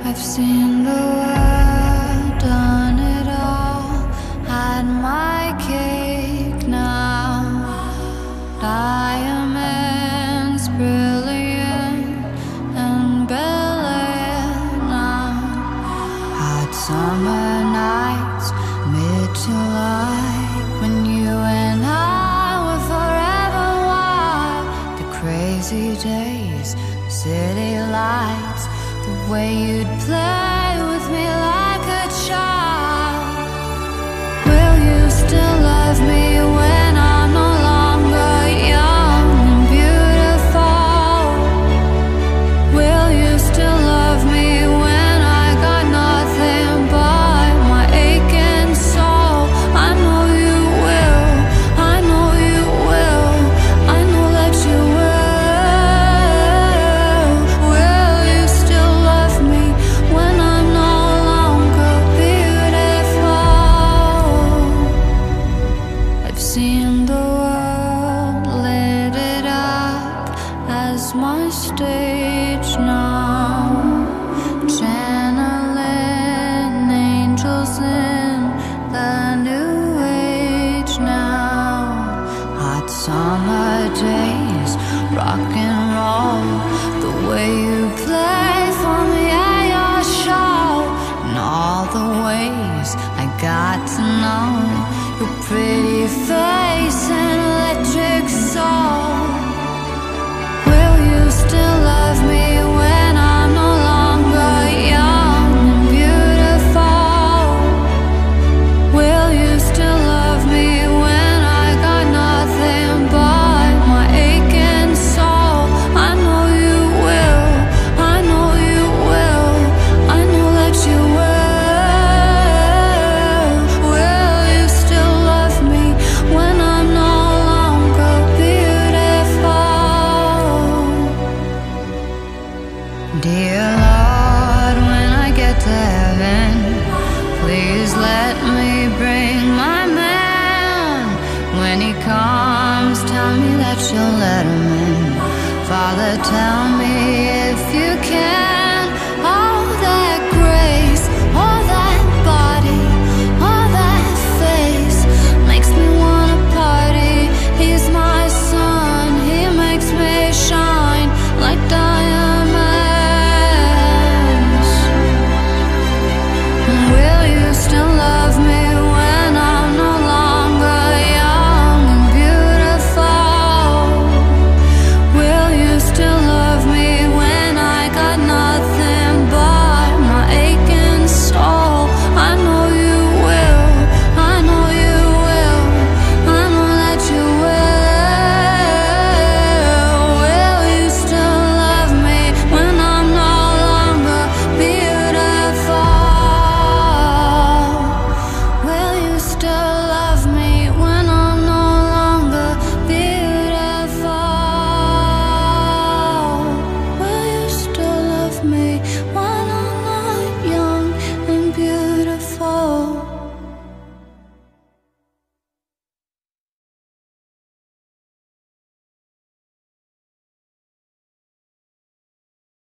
I've seen the world, done it all, had my cake now. Diamonds brilliant and Bel-Air now. Hot summer nights, mid-July, when you and I were forever wild. The crazy days, city lights, the way you'd play with me like a child. Will you still love me when I'm no longer young and beautiful? Will you still love me when I got nothing but my aching soul? I know you will, I know you will, I know that you will. Will you still love me when I'm no longer beautiful? I've seen the world, lit it up as my stage now. Channeling angels in the new age now. Hot summer days, rock and roll, the way you play for me at your show, and all the ways I got to know your pretty face and electric soul. Will you still love me when I'm no longer young and beautiful? Will you still love me when I got nothing but my aching soul? I know you will, I know you will, I know that you will. Will you still love me when I'm no longer beautiful? Dear Lord, when I get to heaven, please let me bring my man. When he comes, tell me that you'll let him in. Father, tell me if you can. All that grace, all that body, all that face makes me wanna party. He's my sun, he makes me shine like diamonds. Will you still love me when I'm no longer young and beautiful? Will you still love me when I got nothing but my aching soul? I know you will, I know you will, I know that you will. Will you still love me when I'm no longer beautiful? Will you still love me when I'm no longer beautiful? Will you still love me